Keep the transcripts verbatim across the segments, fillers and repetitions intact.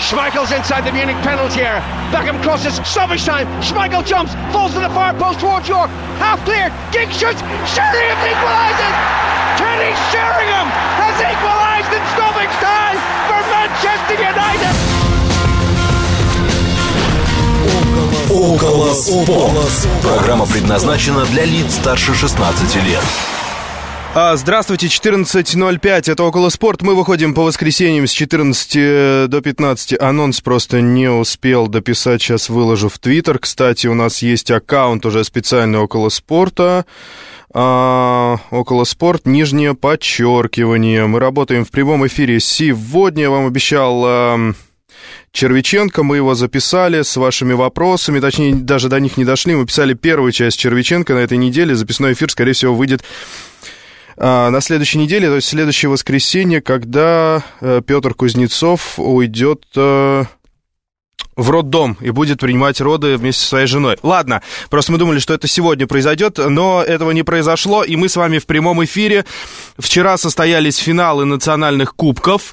Schmeichel's inside the Munich penalty area. Beckham crosses, stoppage time. Schmeichel jumps, falls to the far post towards York. Half clear, Giggs shoots, Sheringham equalises! Kenny Sheringham has equalised in stoppage time for Manchester United! Около спорт. Программа предназначена для лиц старше шестнадцати лет. Здравствуйте, четырнадцать ноль пять, это «Около спорт». Мы выходим по воскресеньям с четырнадцати до пятнадцати. Анонс просто не успел дописать, сейчас выложу в Твиттер. Кстати, у нас есть аккаунт уже специальный «Около спорта». А, «Около спорт», нижнее подчеркивание. Мы работаем в прямом эфире сегодня. Я вам обещал... А... Червиченко, мы его записали с вашими вопросами, точнее, даже до них не дошли. Мы писали первую часть Червиченко на этой неделе. Записной эфир, скорее всего, выйдет а, на следующей неделе, то есть в следующее воскресенье, когда а, Петр Кузнецов уйдет а, в роддом и будет принимать роды вместе со своей женой. Ладно, просто мы думали, что это сегодня произойдет, но этого не произошло, и мы с вами в прямом эфире. Вчера состоялись финалы национальных кубков.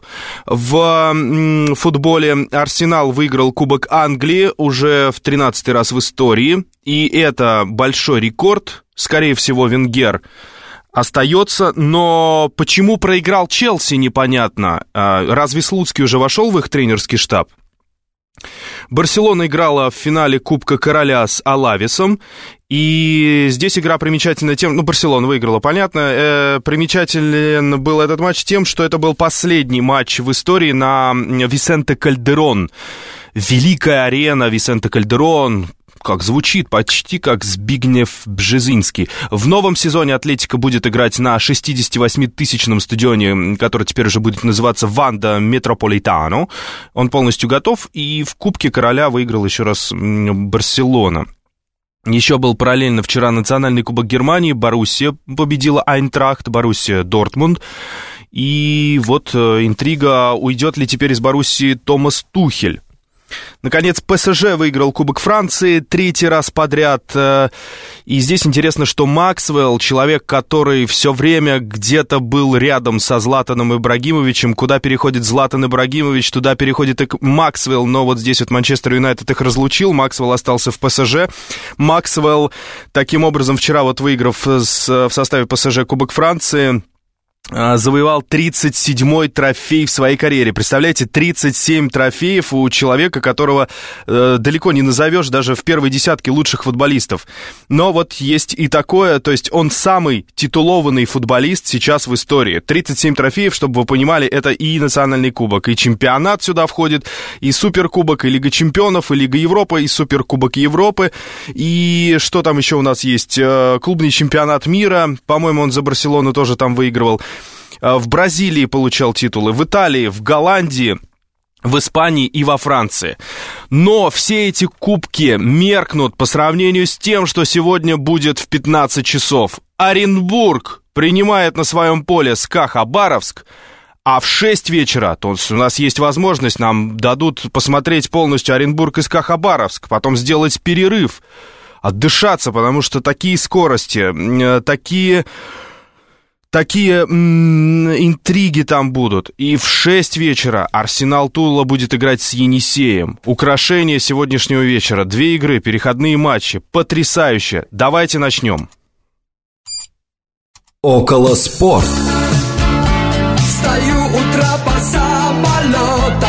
В футболе Арсенал выиграл Кубок Англии уже в тринадцатый раз в истории, и это большой рекорд. Скорее всего, Венгер остается, но почему проиграл Челси, непонятно. Разве Слуцкий уже вошел в их тренерский штаб? Барселона играла в финале Кубка Короля с Алавесом, и здесь игра примечательна тем... Ну, Барселона выиграла, понятно. Э, примечателен был этот матч тем, что это был последний матч в истории на Висенте Кальдерон. Великая арена Висенте Кальдерон... Как звучит, почти как Збигнев Бжезинский. В новом сезоне Атлетико будет играть на шестидесятивосьмитысячном стадионе, который теперь уже будет называться Ванда Метрополитано. Он полностью готов, и в Кубке Короля выиграл еще раз Барселона. Еще был параллельно вчера национальный кубок Германии. Боруссия победила Айнтрахт, Боруссия Дортмунд. И вот интрига, уйдет ли теперь из Боруссии Томас Тухель. Наконец, ПСЖ выиграл Кубок Франции третий раз подряд. И здесь интересно, что Максвелл, человек, который все время где-то был рядом со Златаном Ибрагимовичем, куда переходит Златан Ибрагимович, туда переходит и Максвелл, но вот здесь вот Манчестер Юнайтед их разлучил, Максвелл остался в ПСЖ. Максвелл, таким образом, вчера вот выиграв с, в составе ПСЖ Кубок Франции, завоевал тридцать седьмой трофей в своей карьере. Представляете, тридцать семь трофеев у человека, которого э, далеко не назовешь даже в первой десятке лучших футболистов. Но вот есть и такое, то есть он самый титулованный футболист сейчас в истории. тридцать семь трофеев, чтобы вы понимали, это и национальный кубок, и чемпионат сюда входит, и суперкубок, и Лига чемпионов, и Лига Европы, и суперкубок Европы. И что там еще у нас есть? Клубный чемпионат мира, по-моему, он за Барселону тоже там выигрывал. В Бразилии получал титулы, в Италии, в Голландии, в Испании и во Франции. Но все эти кубки меркнут по сравнению с тем, что сегодня будет в пятнадцать часов. Оренбург принимает на своем поле СКА Хабаровск, а в шесть вечера, то есть у нас есть возможность, нам дадут посмотреть полностью Оренбург и СКА Хабаровск, потом сделать перерыв, отдышаться, потому что такие скорости, такие... Такие м- интриги там будут. И в шесть вечера Арсенал Тула будет играть с Енисеем. Украшение сегодняшнего вечера. Две игры, переходные матчи. Потрясающе. Давайте начнем. Около спорт. Встаю утро по самолета.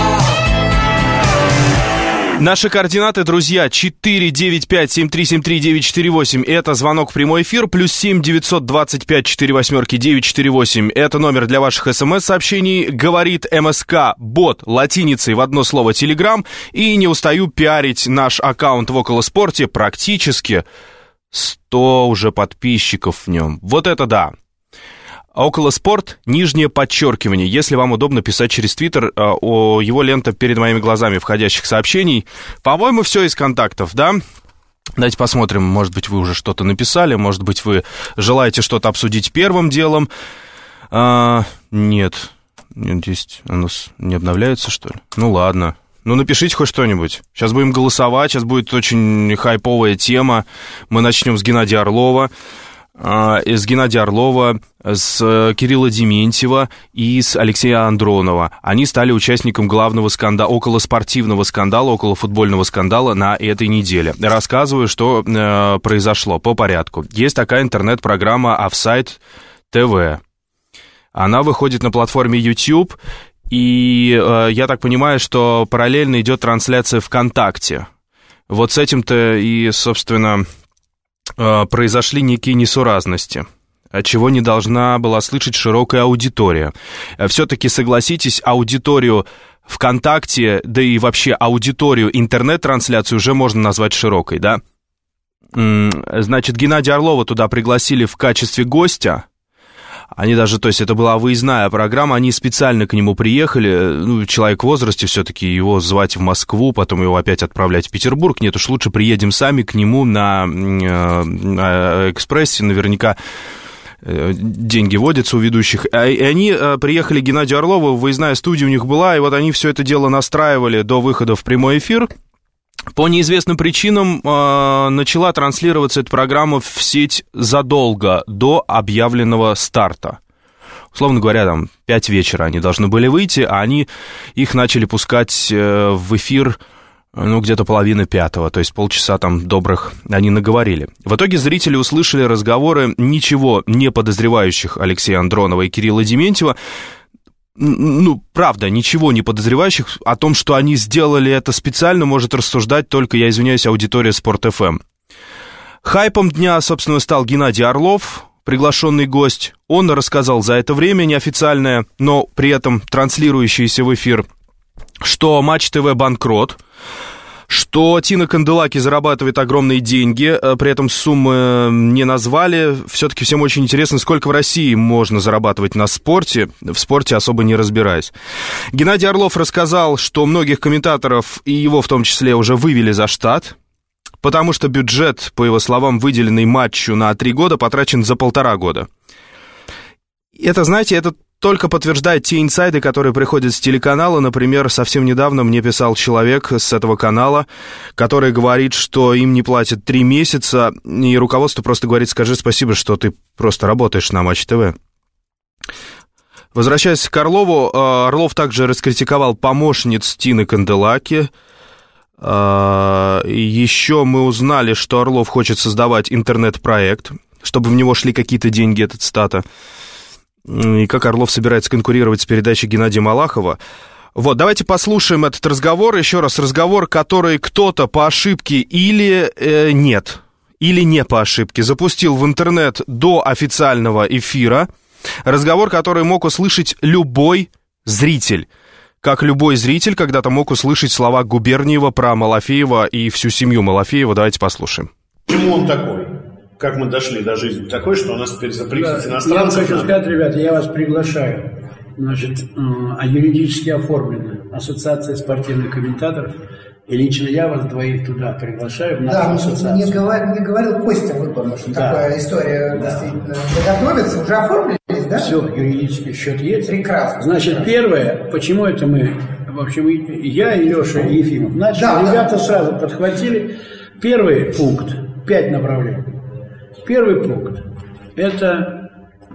Наши координаты, друзья, четыре девять пять семь три семь три девять четыре восемь. Это звонок в прямой эфир. Плюс семь девятьсот двадцать пять четыре восьмерки девять четыре восемь. Это номер для ваших смс-сообщений. Говорит МСК бот латиницей в одно слово Telegram. И не устаю пиарить наш аккаунт в Околоспорте. Практически сто уже подписчиков в нем. Вот это да. Около спорт, нижнее подчеркивание. Если вам удобно писать через Твиттер, о, его лента перед моими глазами входящих сообщений. По-моему, все из контактов, да? Давайте посмотрим, может быть, вы уже что-то написали, может быть, вы желаете что-то обсудить первым делом. А, нет, здесь у нас не обновляется, что ли? Ну, ладно. Ну, напишите хоть что-нибудь. Сейчас будем голосовать, сейчас будет очень хайповая тема. Мы начнем с Геннадия Орлова. с Геннадия Орлова, с Кирилла Дементьева и с Алексея Андронова. Они стали участником главного скандала, околоспортивного скандала, околофутбольного скандала на этой неделе. Рассказываю, что э, произошло по порядку. Есть такая интернет-программа Offside ти ви. Она выходит на платформе YouTube, и э, я так понимаю, что параллельно идет трансляция ВКонтакте. Вот с этим-то и, собственно, произошли некие несуразности, чего не должна была слышать широкая аудитория. Все-таки, согласитесь, аудиторию ВКонтакте, да и вообще аудиторию интернет-трансляцию уже можно назвать широкой, да? Значит, Геннадия Орлова туда пригласили в качестве гостя. Они даже, то есть это была выездная программа, они специально к нему приехали, ну, человек в возрасте все-таки, его звать в Москву, потом его опять отправлять в Петербург, нет уж, лучше приедем сами к нему на, на экспрессе, наверняка деньги водятся у ведущих, и они приехали к Геннадию Орлову, выездная студия у них была, и вот они все это дело настраивали до выхода в прямой эфир. По неизвестным причинам э, начала транслироваться эта программа в сеть задолго до объявленного старта. Условно говоря, там, пять вечера они должны были выйти, а они их начали пускать э, в эфир, ну, где-то половина пятого, то есть полчаса там добрых они наговорили. В итоге зрители услышали разговоры ничего не подозревающих Алексея Андронова и Кирилла Дементьева, ну, правда, ничего не подозревающих. О том, что они сделали это специально, может рассуждать только, я извиняюсь, аудитория Спорт эф эм. Хайпом дня, собственно, стал Геннадий Орлов, приглашенный гость. Он рассказал за это время неофициальное, но при этом транслирующееся в эфир, что Матч ТВ банкрот, что Тина Канделаки зарабатывает огромные деньги, при этом суммы не назвали. Все-таки всем очень интересно, сколько в России можно зарабатывать на спорте, в спорте особо не разбираясь. Геннадий Орлов рассказал, что многих комментаторов, и его в том числе, уже вывели за штат, потому что бюджет, по его словам, выделенный матчу на три года, потрачен за полтора года. Это, знаете, это только подтверждает те инсайды, которые приходят с телеканала. Например, совсем недавно мне писал человек с этого канала, который говорит, что им не платят три месяца, и руководство просто говорит: скажи спасибо, что ты просто работаешь на Матч ТВ. Возвращаясь к Орлову, Орлов также раскритиковал помощниц Тины Канделаки. Еще мы узнали, что Орлов хочет создавать интернет-проект, чтобы в него шли какие-то деньги, это цитата. И как Орлов собирается конкурировать с передачей Геннадия Малахова. Вот, давайте послушаем этот разговор. Еще раз, разговор, который кто-то по ошибке или э, нет, или не по ошибке запустил в интернет до официального эфира. Разговор, который мог услышать любой зритель. Как любой зритель когда-то мог услышать слова Губерниева про Малафеева и всю семью Малафеева. Давайте послушаем. Почему он такой? Как мы дошли до жизни такой, что у нас теперь запретить да, иностранцев? Я хочу сказать, ребята, я вас приглашаю. Значит, а юридически оформлена Ассоциация спортивных комментаторов. И лично я вас двоих туда приглашаю в нашу да, ассоциацию. Мне, говор, мне говорил Костя Выпорно, что да. такая история да. действительно готовится. Уже оформились, да? Все, юридический счет есть. Прекрасно. Значит, прекрасно. Первое, почему это мы, в общем, я и Леша Ефимов начали, да, ребята да. сразу подхватили. Первый пункт, пять направлений. Первый пункт – это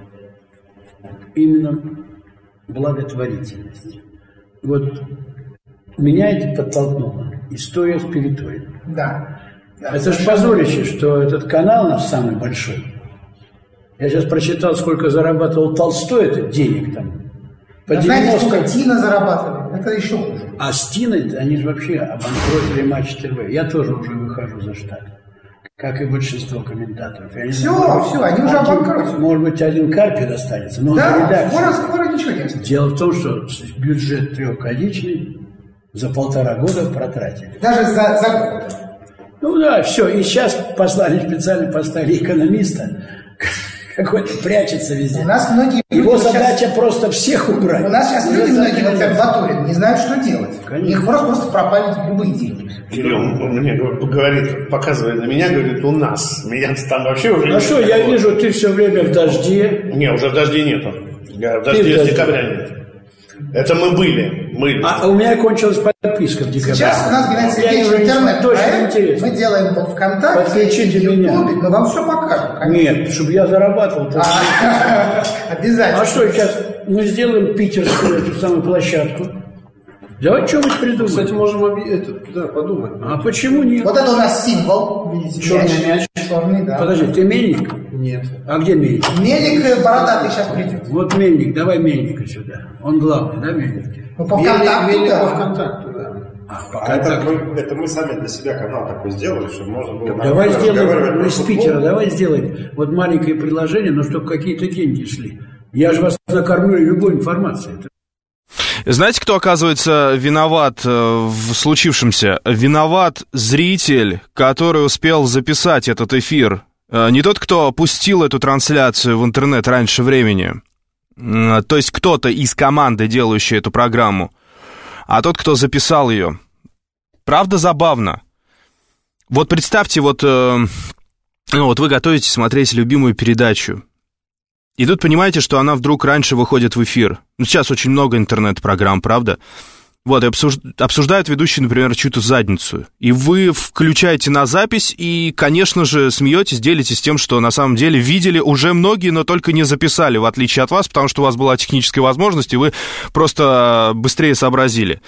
именно благотворительность. Вот меня это подтолкнуло. История спиритуальная. Да. да это же позорище, что этот канал наш самый большой. Я сейчас прочитал, сколько зарабатывал Толстой, это денег там. По девяносто... Знаете, сколько Тина зарабатывает? Это еще хуже. А с Тиной, они же вообще обанкротили Матч ТВ. Я тоже уже выхожу за штат. Как и большинство комментаторов. Я все, знаю, все, они уже обанкротили. Может быть, один Карпи достанется. Но да, скоро, скоро ничего не останется. Дело в том, что бюджет трехгодичный за полтора года протратили. Даже за, за год. Ну да, все. И сейчас послали, специально поставили экономиста. Какой-то прячется везде. У нас многие Его задача сейчас... просто всех убрать. У нас сейчас люди многие, вот как Батурин, не знают, что делать. Конечно. У них просто, просто пропали любые деньги. Или он, он мне говорит, показывая на меня, говорит, у нас. Меня там вообще уже... Ну что, я вижу, ты все время в дожде. Не, уже в дожде нету. Я в дожде с декабря нет. Это мы были. Мы... А у меня кончилась подписка в декабре. Сейчас у нас, Геннадий Сергеевич, интернет-проект. Мы делаем вот ВКонтакте, подключите в меня. Ютубе. Мы вам все покажем. Конечно. Нет, чтобы я зарабатывал. Обязательно. А что сейчас? Мы сделаем питерскую эту самую площадку. Давай что-нибудь придумаем. Кстати, можем это, да, подумать. А почему нет? Вот это у нас символ. Видите, черный мяч. Черный, да. Подожди, ты мельник? Нет. А где мельник? Мельник бородатый сейчас придет. Вот мельник, давай мельника сюда. Он главный, да, мельник? Ну, по ВКонтакту, мельник, да. По ВКонтакту, да. А, по А это, ВКонтакту. мы, это мы сами для себя канал такой сделали, чтобы можно было... Так давай сделаем, про из футбол. Питера, давай сделаем вот маленькое предложение, но чтобы какие-то деньги шли. Я же вас накормлю любой информацией. Знаете, кто, оказывается, виноват в случившемся? Виноват зритель, который успел записать этот эфир. Не тот, кто пустил эту трансляцию в интернет раньше времени, то есть кто-то из команды, делающей эту программу, а тот, кто записал ее. Правда, забавно. Вот представьте, вот, ну, вот вы готовите смотреть любимую передачу. И тут понимаете, что она вдруг раньше выходит в эфир. Ну, сейчас очень много интернет-программ, правда? Вот, и обсуждают ведущие, например, чью-то задницу. И вы включаете на запись и, конечно же, смеетесь, делитесь тем, что на самом деле видели уже многие, но только не записали, в отличие от вас, потому что у вас была техническая возможность, и вы просто быстрее сообразили.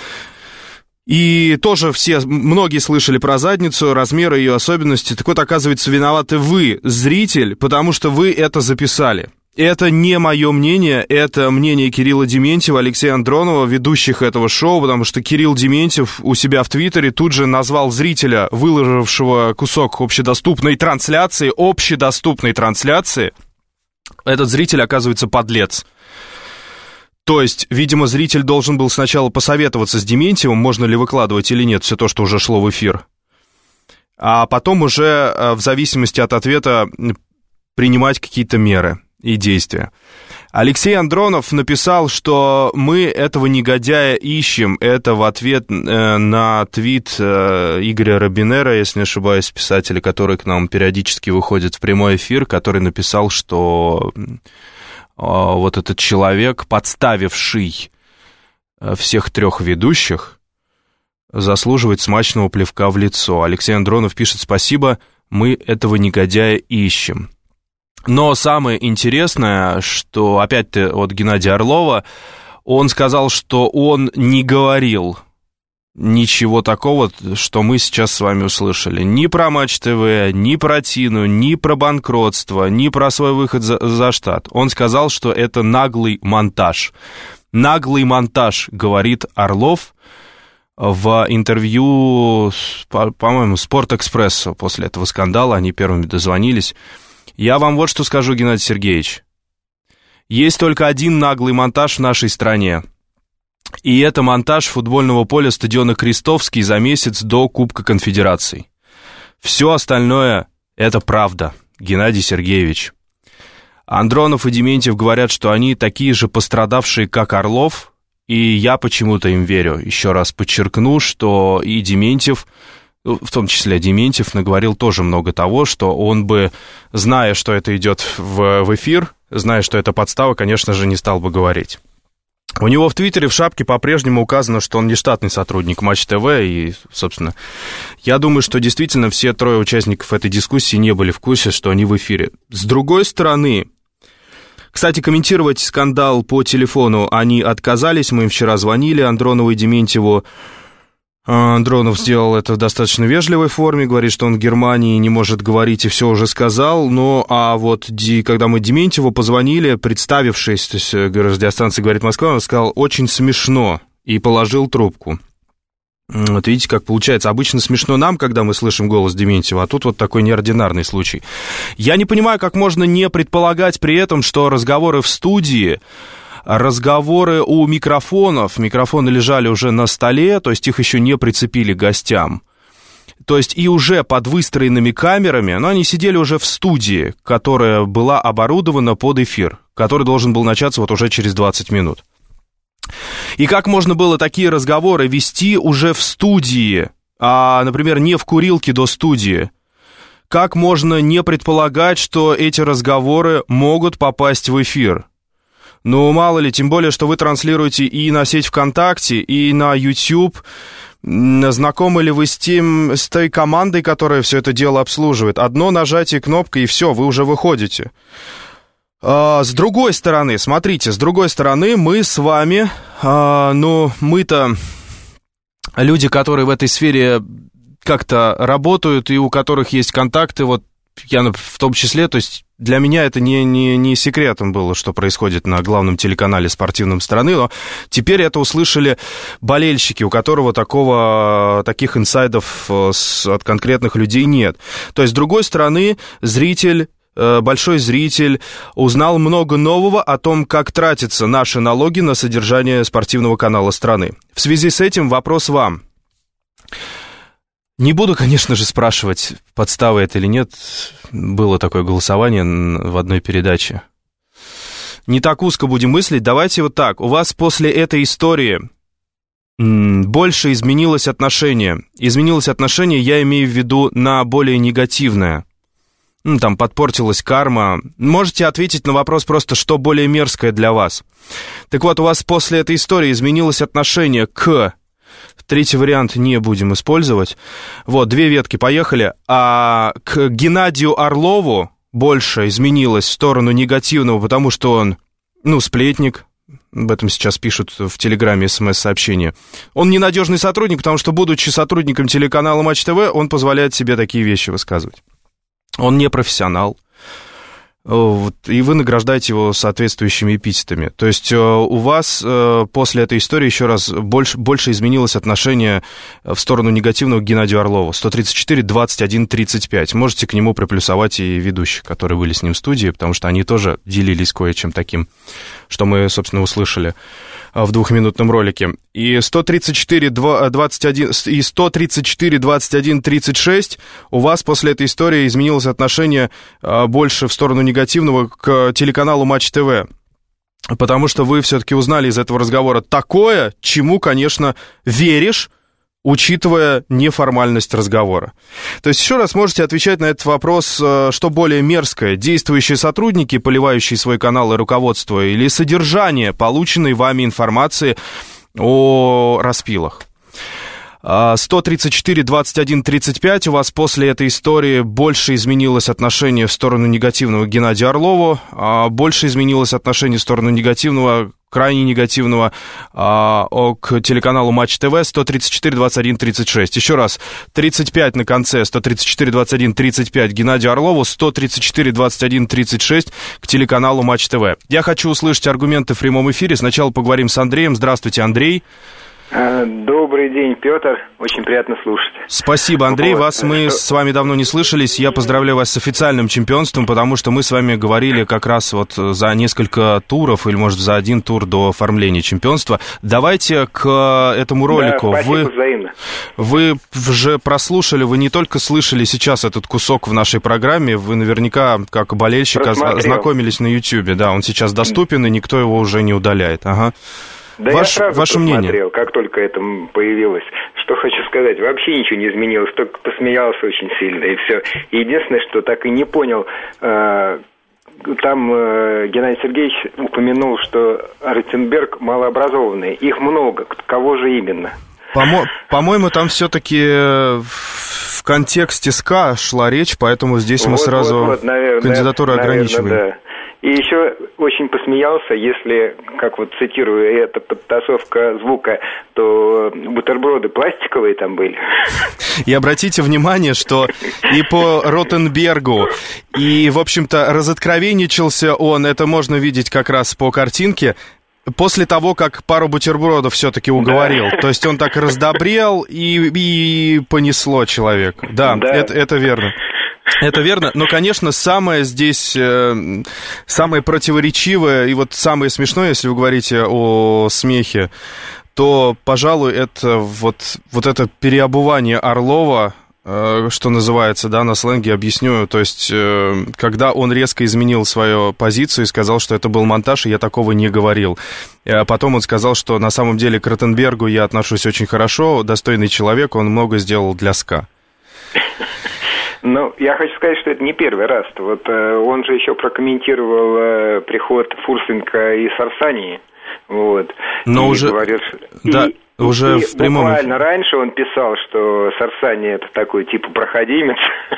И тоже все, многие слышали про задницу, размеры ее особенности. Так вот, оказывается, виноваты вы, зритель, потому что вы это записали. Это не мое мнение, это мнение Кирилла Дементьева, Алексея Андронова, ведущих этого шоу, потому что Кирилл Дементьев у себя в Твиттере тут же назвал зрителя, выложившего кусок общедоступной трансляции, общедоступной трансляции. Этот зритель, оказывается, подлец. То есть, видимо, зритель должен был сначала посоветоваться с Дементьевым, можно ли выкладывать или нет все то, что уже шло в эфир, а потом уже в зависимости от ответа принимать какие-то меры и действия. Алексей Андронов написал, что мы этого негодяя ищем. Это в ответ на твит Игоря Робинера, если не ошибаюсь, писателя, который к нам периодически выходит в прямой эфир, который написал, что вот этот человек, подставивший всех трех ведущих, заслуживает смачного плевка в лицо. Алексей Андронов пишет: спасибо, мы этого негодяя ищем. Но самое интересное, что опять-то от Геннадия Орлова, он сказал, что он не говорил ничего такого, что мы сейчас с вами услышали. Ни про Матч ТВ, ни про Тину, ни про банкротство, ни про свой выход за, за штат. Он сказал, что это наглый монтаж. Наглый монтаж, говорит Орлов в интервью, по-моему, Спортэкспрессу после этого скандала. Они первыми дозвонились. Я вам вот что скажу, Геннадий Сергеевич. Есть только один наглый монтаж в нашей стране. И это монтаж футбольного поля стадиона Крестовский за месяц до Кубка Конфедераций. Все остальное — это правда, Геннадий Сергеевич. Андронов и Дементьев говорят, что они такие же пострадавшие, как Орлов, и я почему-то им верю. Еще раз подчеркну, что и Дементьев, в том числе Дементьев, наговорил тоже много того, что он бы, зная, что это идет в, в эфир, зная, что это подстава, конечно же, не стал бы говорить. У него в Твиттере в шапке по-прежнему указано, что он не штатный сотрудник Матч ТВ, и, собственно, я думаю, что действительно все трое участников этой дискуссии не были в курсе, что они в эфире. С другой стороны, кстати, комментировать скандал по телефону они отказались, мы им вчера звонили, Андронову и Дементьеву. Андронов сделал это в достаточно вежливой форме, говорит, что он в Германии не может говорить и все уже сказал, но а вот когда мы Дементьеву позвонили, представившись, то есть радиостанция «Говорит Москва», он сказал: очень смешно, и положил трубку. Вот видите, как получается, обычно смешно нам, когда мы слышим голос Дементьева, а тут вот такой неординарный случай. Я не понимаю, как можно не предполагать при этом, что разговоры в студии, разговоры у микрофонов, микрофоны лежали уже на столе, то есть их еще не прицепили к гостям. То есть и уже под выстроенными камерами, но они сидели уже в студии, которая была оборудована под эфир, который должен был начаться вот уже через двадцать минут. И как можно было такие разговоры вести уже в студии, а, например, не в курилке до студии? Как можно не предполагать, что эти разговоры могут попасть в эфир? Ну, мало ли, тем более, что вы транслируете и на сеть ВКонтакте, и на YouTube. Знакомы ли вы с тем, с той командой, которая все это дело обслуживает? Одно нажатие кнопкой, и все, вы уже выходите. А, с другой стороны, смотрите, с другой стороны, мы с вами, а, ну, мы-то люди, которые в этой сфере как-то работают и у которых есть контакты, вот я в том числе, то есть для меня это не, не, не секретом было, что происходит на главном телеканале спортивном страны, но теперь это услышали болельщики, у которого такого, таких инсайдов с, от конкретных людей нет. То есть, с другой стороны, зритель, большой зритель узнал много нового о том, как тратятся наши налоги на содержание спортивного канала страны. В связи с этим вопрос вам. Не буду, конечно же, спрашивать, подстава это или нет. Было такое голосование в одной передаче. Не так узко будем мыслить. Давайте вот так. У вас после этой истории больше изменилось отношение. Изменилось отношение, я имею в виду, на более негативное. Ну, там подпортилась карма. Можете ответить на вопрос просто, что более мерзкое для вас. Так вот, у вас после этой истории изменилось отношение к... Третий вариант не будем использовать. Вот, две ветки, поехали. А к Геннадию Орлову больше изменилось в сторону негативного, потому что он, ну, сплетник. Об этом сейчас пишут в Телеграме смс-сообщения. Он ненадежный сотрудник, потому что, будучи сотрудником телеканала Матч ТВ, он позволяет себе такие вещи высказывать. Он не профессионал. Вот, и вы награждаете его соответствующими эпитетами. То есть у вас после этой истории еще раз больше, больше изменилось отношение в сторону негативного к Геннадию Орлову. сто тридцать четыре двадцать один тридцать пять. Можете к нему приплюсовать и ведущих, которые были с ним в студии, потому что они тоже делились кое-чем таким, что мы, собственно, услышали в двухминутном ролике. И сто тридцать четыре двадцать один и сто тридцать четыре двадцать один тридцать шесть у вас после этой истории изменилось отношение больше в сторону негативного к телеканалу Матч ТВ. Потому что вы все-таки узнали из этого разговора такое, чему, конечно, веришь, учитывая неформальность разговора. То есть еще раз можете отвечать на этот вопрос, что более мерзкое: действующие сотрудники, поливающие свой канал и руководство, или содержание полученной вами информации о распилах. сто тридцать четыре двадцать один тридцать пять, у вас после этой истории больше изменилось отношение в сторону негативного к Геннадию Орлову, больше изменилось отношение в сторону негативного, крайне негативного а, к телеканалу Матч ТВ. Сто тридцать четыре двадцать один тридцать шесть. Еще раз, тридцать пять на конце, сто тридцать четыре двадцать один тридцать пять Геннадию Орлову, сто тридцать четыре двадцать один тридцать шесть к телеканалу Матч ТВ. Я хочу услышать аргументы в прямом эфире. Сначала поговорим с Андреем. Здравствуйте, Андрей. Добрый день, Петр. Очень приятно слушать. Спасибо, Андрей. Вот. Вас мы Что... с вами давно не слышались. Я поздравляю вас с официальным чемпионством, потому что мы с вами говорили как раз вот за несколько туров, или, может, за один тур до оформления чемпионства. Давайте к этому ролику. Да, спасибо, вы, взаимно. Вы уже прослушали, вы не только слышали сейчас этот кусок в нашей программе, вы наверняка, как болельщик, ознакомились на Ютьюбе. Да, он сейчас доступен, и никто его уже не удаляет. Ага. Да, Ваш, я сразу ваше посмотрел, мнение? Как только это появилось. Что хочу сказать, вообще ничего не изменилось, только посмеялся очень сильно, и все. Единственное, что так и не понял, э, там э, Геннадий Сергеевич упомянул, что Ротенберг малообразованный. Их много. Кого же именно? По-мо- по-моему, там все-таки в контексте СКА шла речь, поэтому здесь мы вот, сразу вот, вот, наверное, кандидатуру наверное, ограничиваем. Да. И еще очень посмеялся, если, как вот цитирую, это подтасовка звука, то бутерброды пластиковые там были. И обратите внимание, что и по Ротенбергу, и, в общем-то, разоткровенничался он, это можно видеть как раз по картинке, после того, как пару бутербродов все-таки уговорил. Да. То есть он так раздобрел, и, и понесло человека. Да, да. Это, это верно. Это верно, но, конечно, самое здесь, э, самое противоречивое и вот самое смешное, если вы говорите о смехе, то, пожалуй, это вот, вот это переобувание Орлова, э, что называется, да, на сленге объясню, то есть, э, когда он резко изменил свою позицию и сказал, что это был монтаж, и я такого не говорил. А потом он сказал, что на самом деле к Ротенбергу я отношусь очень хорошо, достойный человек, он много сделал для СКА. Ну, я хочу сказать, что это не первый раз. Вот э, он же еще прокомментировал э, приход Фурсенко из Арсании. Вот. Но и уже... говорит, Да. И... Уже и в прямом... буквально раньше он писал, что Сарсани это такой типа проходимец.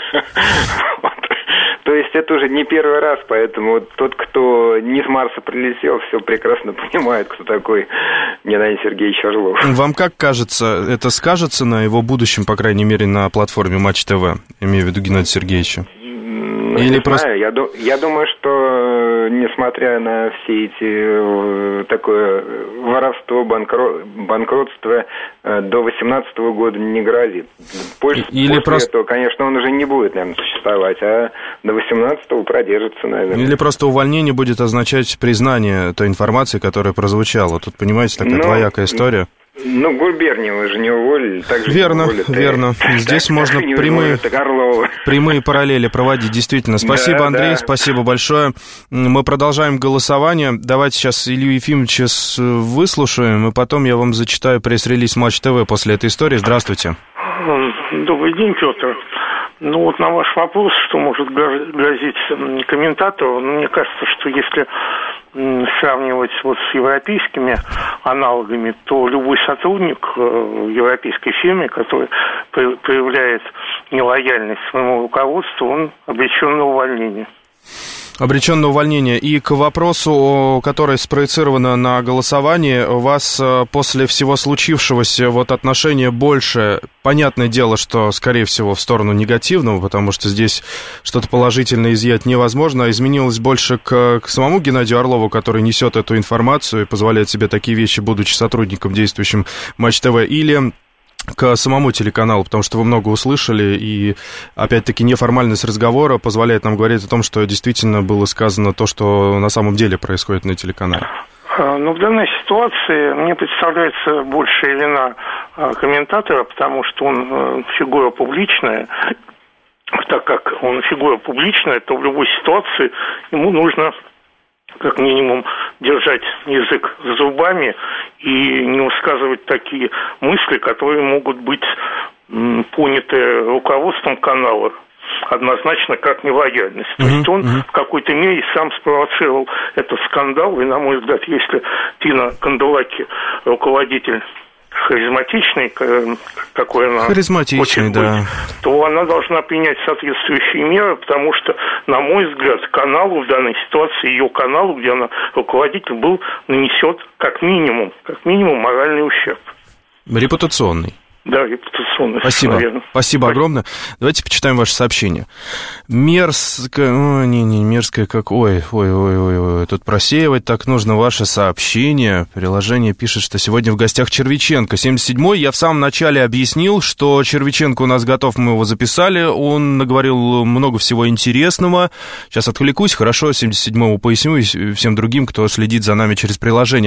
То есть это уже не первый раз, поэтому тот, кто не с Марса прилетел, все прекрасно понимает, кто такой Геннадий Сергеевич Орлов. Вам как кажется, это скажется на его будущем, по крайней мере, на платформе Матч ТВ, имею в виду Геннадия Сергеевича? Или не просто... знаю, я, я думаю, что несмотря на все эти такое воровство, банкро... банкротство до восемнадцатого года не грозит. После, Или после просто... этого, конечно, он уже не будет, наверное, существовать, а до восемнадцатого продержится, наверное. Или просто увольнение будет означать признание той информации, которая прозвучала. Тут, понимаете, такая ну, двоякая история. Ну, Гурбернева же не уволили. Так же верно, уволят, верно. И... Здесь так, можно так прямые, уволят, прямые параллели проводить, действительно. Спасибо, да, Андрей, да. Спасибо большое. Мы продолжаем голосование. Давайте сейчас Илью Ефимовича выслушаем, и потом я вам зачитаю пресс-релиз Матч ТВ после этой истории. Здравствуйте. Добрый день, Петр. Ну вот на ваш вопрос, что может грозить комментатору, мне кажется, что если сравнивать вот с европейскими аналогами, то любой сотрудник в европейской фирме, который проявляет нелояльность своему руководству, он обречен на увольнение. Обречен на увольнение. И к вопросу, который спроецировано на голосование, у вас после всего случившегося вот отношение больше, понятное дело, что, скорее всего, в сторону негативного, потому что здесь что-то положительное изъять невозможно, а изменилось больше к, к самому Геннадию Орлову, который несет эту информацию и позволяет себе такие вещи, будучи сотрудником, действующим Матч ТВ, или... к самому телеканалу, потому что вы много услышали, и, опять-таки, неформальность разговора позволяет нам говорить о том, что действительно было сказано то, что на самом деле происходит на телеканале. Ну, в данной ситуации мне представляется большая вина комментатора, потому что он фигура публичная. Так как он фигура публичная, то в любой ситуации ему нужно... как минимум держать язык за зубами и не высказывать такие мысли, которые могут быть м, поняты руководством канала однозначно как нелояльность. Uh-huh, То есть он uh-huh. в какой-то мере сам спровоцировал этот скандал, и, на мой взгляд, если Тина Канделаки, руководитель харизматичный, какой она харизматичный, хочет да. быть, то она должна принять соответствующие меры, потому что, на мой взгляд, каналу в данной ситуации, ее каналу, где она руководитель, был нанесет как минимум, как минимум моральный ущерб. Репутационный. Да, репутационный. Спасибо. Наверное. Спасибо огромное. Давайте почитаем ваше сообщение. Мерзкое... Ой, не, не, мерзкое как... Ой, ой, ой, ой, ой. Тут просеивать так нужно ваше сообщение. Приложение пишет, что сегодня в гостях Червиченко. семьдесят седьмой. Я в самом начале объяснил, что Червиченко у нас готов, мы его записали. Он наговорил много всего интересного. Сейчас отвлекусь. Хорошо, семьдесят седьмому поясню и всем другим, кто следит за нами через приложение.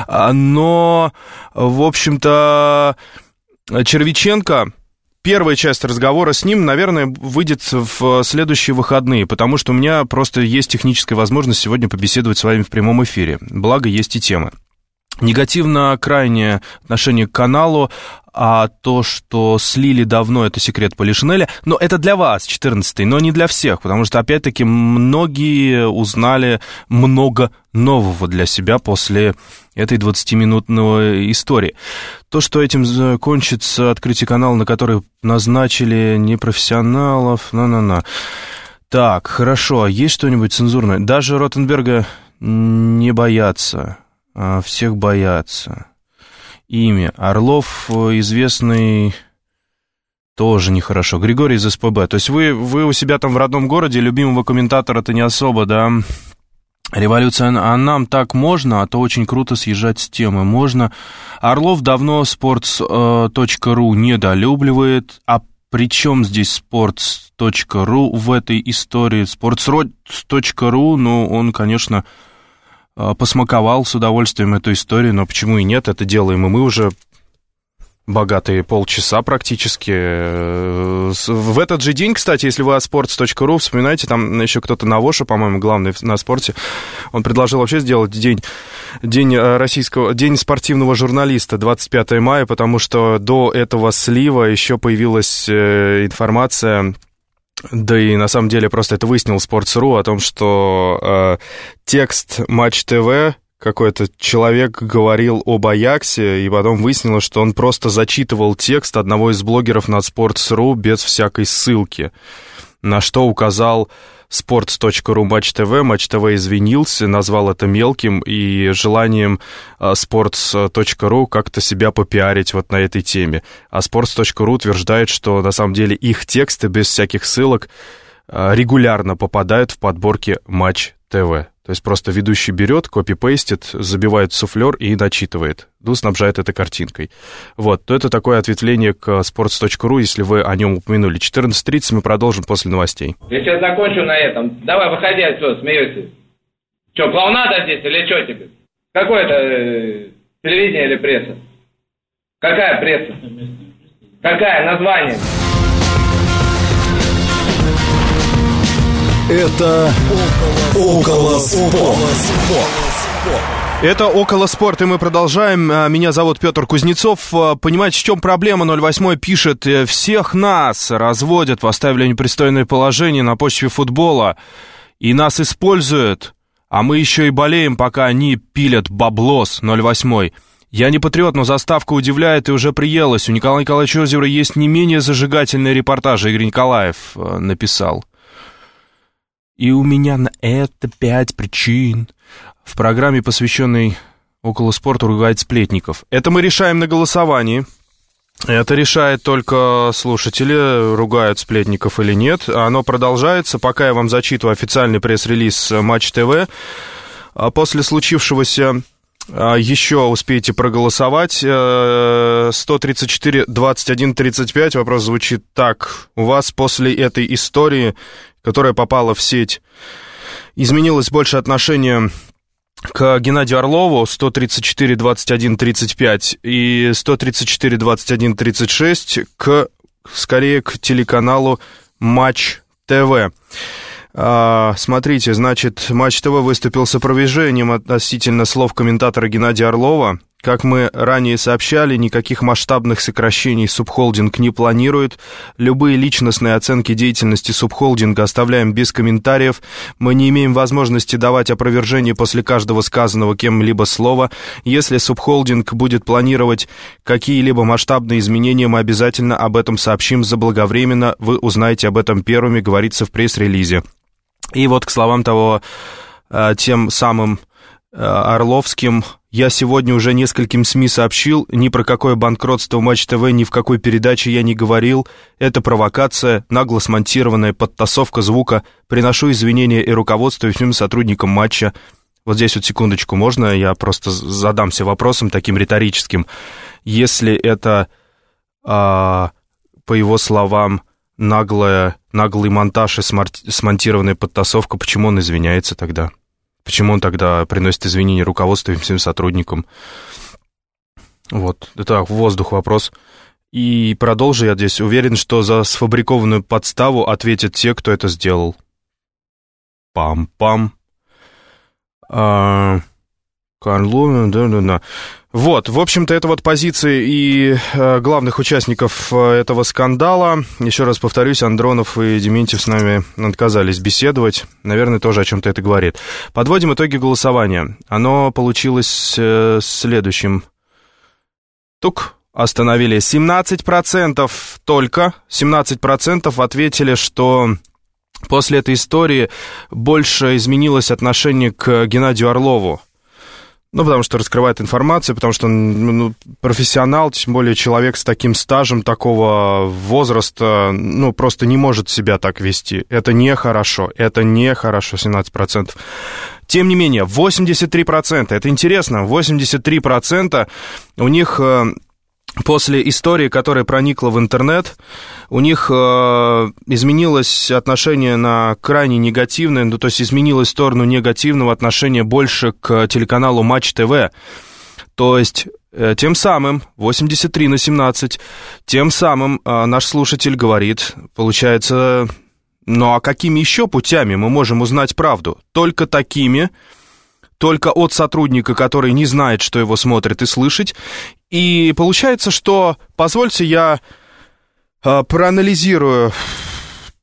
Но, в общем-то... Червиченко, первая часть разговора с ним, наверное, выйдет в следующие выходные, потому что у меня просто есть техническая возможность сегодня побеседовать с вами в прямом эфире. Благо, есть и темы. Негативно крайнее отношение к каналу, а то, что слили давно, это секрет Полишинеля. Но это для вас, четырнадцатый, но не для всех, потому что, опять-таки, многие узнали много нового для себя после этой двадцатиминутной истории. То, что этим кончится открытие канала, на который назначили непрофессионалов, на-на-на. Так, хорошо, есть что-нибудь цензурное? Даже Ротенберга не боятся, а всех боятся. Имя. Орлов, известный, тоже нехорошо. Григорий из СПБ. То есть вы, вы у себя там в родном городе, любимого комментатора-то не особо, да? Революция, а нам так можно, а то очень круто съезжать с темы. Можно. Орлов давно sports точка ру недолюбливает. А при чем здесь sports точка ру в этой истории? sports точка ру, ну, он, конечно... посмаковал с удовольствием эту историю, но почему и нет, это делаем и мы уже богатые полчаса практически. В этот же день, кстати, если вы от sports точка ру вспоминаете, там еще кто-то Навоша, по-моему, главный на спорте, он предложил вообще сделать день, день российского, день спортивного журналиста, двадцать пятое мая, потому что до этого слива еще появилась информация Да и на самом деле просто это выяснил Sports точка ру о том, что э, текст Матч ТВ, какой-то человек говорил об Аяксе, и потом выяснилось, что он просто зачитывал текст одного из блогеров на Sports точка ру без всякой ссылки, на что указал Sports точка ру Матч ТВ. Матч ТВ извинился, назвал это мелким и желанием Sports точка ру как-то себя попиарить вот на этой теме. А Sports точка ру утверждает, что на самом деле их тексты без всяких ссылок регулярно попадают в подборки Матч ТВ. То есть просто ведущий берет, копипейстит, забивает суфлер и начитывает. Ну, снабжает это картинкой. Вот, то это такое ответвление к Sports точка ру, если вы о нем упомянули. четырнадцать тридцать мы продолжим после новостей. Я сейчас закончу на этом. Давай, выходи отсюда, смеешься. Че, клоунада здесь или что тебе? Какое это э, телевидение или пресса? Какая пресса? Какая? Название? Это «Около спорт». Это «Около спорт», и мы продолжаем. Меня зовут Петр Кузнецов. Понимаете, в чем проблема? ноль восемь пишет: всех нас разводят, поставили непристойное положение на почве футбола, и нас используют, а мы еще и болеем, пока они пилят баблос. ноль восемь. Я не патриот, но заставка удивляет и уже приелась. У Николая Николаевича Озерова есть не менее зажигательные репортажи. Игорь Николаев написал. И у меня на это пять причин. В программе, посвященной «Около спорта», ругает сплетников. Это мы решаем на голосовании. Это решает только слушатели, ругают сплетников или нет. Оно продолжается, пока я вам зачитываю официальный пресс-релиз Матч ТВ. После случившегося еще успеете проголосовать. сто тридцать четыре двадцать один тридцать пять. Вопрос звучит так. У вас после этой истории, которая попала в сеть, изменилось больше отношение к Геннадию Орлову? Сто тридцать четыре двадцать один тридцать пять и сто тридцать четыре двадцать один тридцать шесть к, скорее, к телеканалу Матч ТВ. А, смотрите, значит, Матч ТВ выступил с опровержением относительно слов комментатора Геннадия Орлова. Как мы ранее сообщали, никаких масштабных сокращений субхолдинг не планирует. Любые личностные оценки деятельности субхолдинга оставляем без комментариев. Мы не имеем возможности давать опровержение после каждого сказанного кем-либо слова. Если субхолдинг будет планировать какие-либо масштабные изменения, мы обязательно об этом сообщим заблаговременно. Вы узнаете об этом первыми, говорится в пресс-релизе. И вот к словам того, тем самым Орловским, я сегодня уже нескольким СМИ сообщил, ни про какое банкротство Матч ТВ, ни в какой передаче я не говорил. Это провокация, нагло смонтированная подтасовка звука. Приношу извинения и руководству, и всем сотрудникам матча. Вот здесь вот секундочку, можно я просто задамся вопросом таким риторическим? Если это, а, по его словам, наглая, наглый монтаж и смонтированная подтасовка, почему он извиняется тогда? Почему он тогда приносит извинения руководству и всем сотрудникам? Вот, это в воздух вопрос. И продолжу я здесь. Уверен, что за сфабрикованную подставу ответят те, кто это сделал. Пам-пам. А... Карло, да-да-да. Вот, в общем-то, это вот позиции и э, главных участников э, этого скандала. Еще раз повторюсь, Андронов и Дементьев с нами отказались беседовать. Наверное, тоже о чем-то это говорит. Подводим итоги голосования. Оно получилось э, следующим. Тук, остановили семнадцать процентов только. семнадцать процентов ответили, что после этой истории больше изменилось отношение к Геннадию Орлову. Ну, потому что раскрывает информацию, потому что он ну, профессионал, тем более человек с таким стажем, такого возраста, ну, просто не может себя так вести. Это нехорошо, это нехорошо, семнадцать процентов. Тем не менее, восемьдесят три процента, это интересно, восемьдесят три процента у них... После истории, которая проникла в интернет, у них э, изменилось отношение на крайне негативное, ну, то есть изменилось в сторону негативного отношения больше к телеканалу Матч ТВ. То есть э, тем самым, восемьдесят три на семнадцать, тем самым э, наш слушатель говорит, получается, ну а какими еще путями мы можем узнать правду? Только такими... только от сотрудника, который не знает, что его смотрят и слышать. И получается, что, позвольте, я э, проанализирую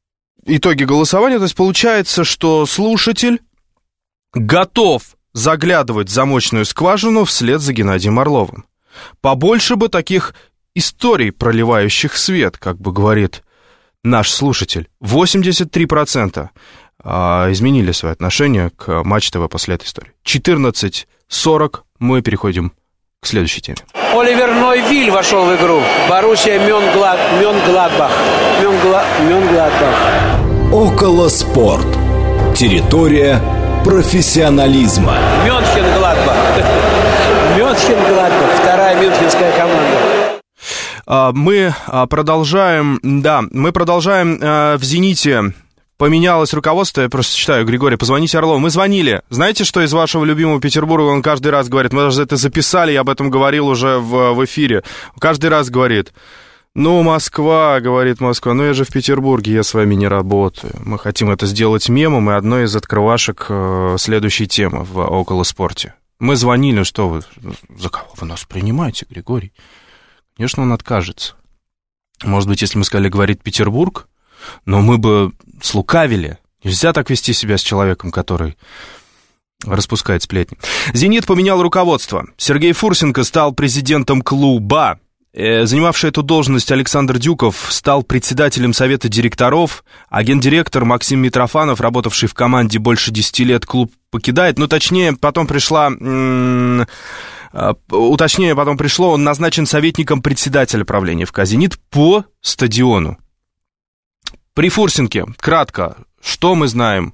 итоги голосования. То есть получается, что слушатель готов заглядывать в замочную скважину вслед за Геннадием Орловым. Побольше бы таких историй, проливающих свет, как бы говорит наш слушатель. восемьдесят три процента изменили свое отношение к Матч ТВ после этой истории. четырнадцать сорок мы переходим к следующей теме. Оливер Нойвиль вошел в игру. Боруссия Мёнгла... Мёнгладбах. Мёнгла... Мёнгладбах. Около спорт. Территория профессионализма. Мюнхен-Гладбах. Мюнхен-Гладбах. Вторая мюнхенская команда. Мы продолжаем, да, мы продолжаем в «Зените». Поменялось руководство, я просто читаю, Григорий, позвоните Орлову. Мы звонили. Знаете, что из вашего любимого Петербурга он каждый раз говорит? Мы даже это записали, я об этом говорил уже в, в эфире. Каждый раз говорит: ну, Москва, говорит Москва, ну я же в Петербурге, я с вами не работаю. Мы хотим это сделать мемом, и одной из открывашек э, следующей темы в околоспорте. Мы звонили, что вы, за кого вы нас принимаете, Григорий? Конечно, он откажется. Может быть, если мы сказали говорит Петербург, но мы бы слукавили. Нельзя так вести себя с человеком, который распускает сплетни. «Зенит» поменял руководство. Сергей Фурсенко стал президентом клуба. Занимавший эту должность Александр Дюков стал председателем совета директоров, а гендиректор Максим Митрофанов, работавший в команде больше десяти лет, клуб покидает. Ну, точнее, потом пришла... М- уточнее, потом пришло, он назначен советником председателя правления ФК «Зенит» по стадиону. При Фурсенке, кратко, что мы знаем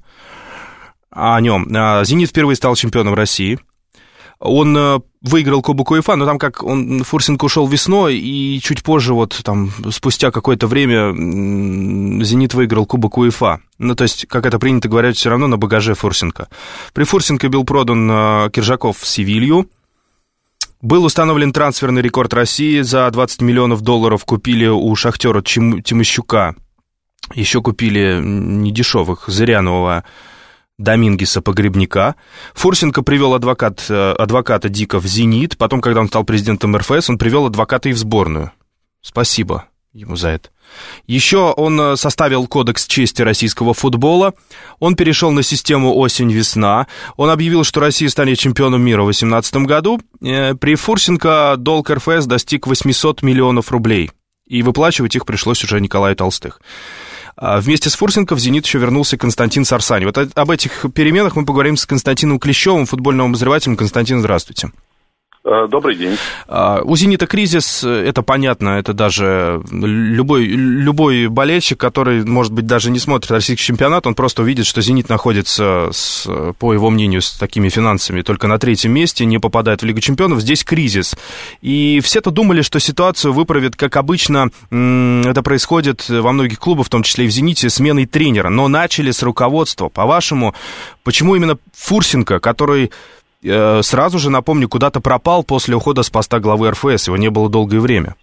о нем? «Зенит» впервые стал чемпионом России. Он выиграл Кубок УЕФА, но там как он, Фурсенко ушел весной, и чуть позже, вот там, спустя какое-то время, «Зенит» выиграл Кубок УЕФА. Ну, то есть, как это принято говорить, все равно на багаже Фурсенко. При Фурсенко был продан Киржаков в Севилью. Был установлен трансферный рекорд России. За двадцать миллионов долларов купили у «Шахтера» Тимощука. Еще купили недешевых Зырянового, Домингеса, Погребняка. Фурсенко привел адвокат, адвоката Дика в «Зенит». Потом, когда он стал президентом эр эф эс, он привел адвоката и в сборную. Спасибо ему за это. Еще он составил кодекс чести российского футбола. Он перешел на систему осень-весна. Он объявил, что Россия станет чемпионом мира в две тысячи восемнадцатом году. При Фурсенко долг эр эф эс достиг восемьсот миллионов рублей. И выплачивать их пришлось уже Николаю Толстых. Вместе с Фурсенко в «Зенит» еще вернулся Константин Сарсани. Вот об этих переменах мы поговорим с Константином Клещевым, футбольным обозревателем. Константин, здравствуйте. Добрый день. У «Зенита» кризис, это понятно, это даже любой, любой болельщик, который, может быть, даже не смотрит российский чемпионат, он просто увидит, что «Зенит» находится, с, по его мнению, с такими финансами только на третьем месте, не попадает в Лигу чемпионов, здесь кризис. И все-то думали, что ситуацию выправит, как обычно это происходит во многих клубах, в том числе и в «Зените», сменой тренера, но начали с руководства. По-вашему, почему именно Фурсенко, который... Сразу же, напомню, куда-то пропал после ухода с поста главы эр эф эс, его не было долгое время?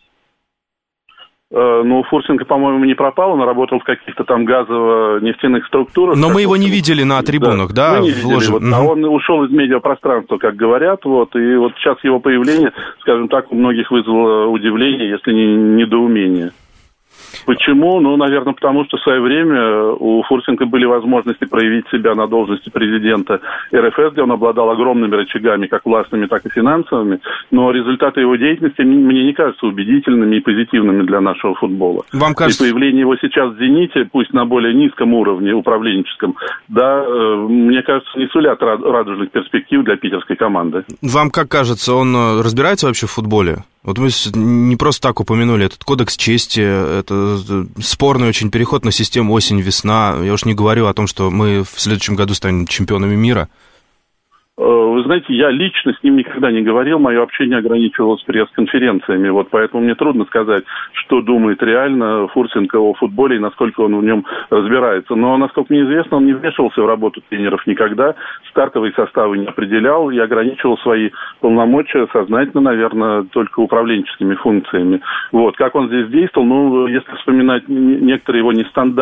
Ну, Фурсенко, по-моему, не пропал, он работал в каких-то там газово-нефтяных структурах. Но мы его не видели на трибунах, да? да мы не видели, вот, угу. А он ушел из медиапространства, как говорят, вот, и вот сейчас его появление, скажем так, у многих вызвало удивление, если не недоумение. Почему? Ну, наверное, потому что в свое время у Фурсенко были возможности проявить себя на должности президента эр эф эс, где он обладал огромными рычагами, как властными, так и финансовыми, но результаты его деятельности мне не кажутся убедительными и позитивными для нашего футбола. Вам кажется... И появление его сейчас в «Зените», пусть на более низком уровне, управленческом, да, мне кажется, не сулят радужных перспектив для питерской команды. Вам как кажется, он разбирается вообще в футболе? Вот мы не просто так упомянули этот кодекс чести, это спорный очень переход на систему осень-весна. Я уж не говорю о том, что мы в следующем году станем чемпионами мира. Вы знаете, я лично с ним никогда не говорил, мое общение ограничивалось пресс-конференциями, вот поэтому мне трудно сказать, что думает реально Фурсенко о футболе и насколько он в нем разбирается. Но, насколько мне известно, он не вмешивался в работу тренеров никогда, стартовые составы не определял и ограничивал свои полномочия сознательно, наверное, только управленческими функциями. Вот, как он здесь действовал, ну, если вспоминать некоторые его нестандартные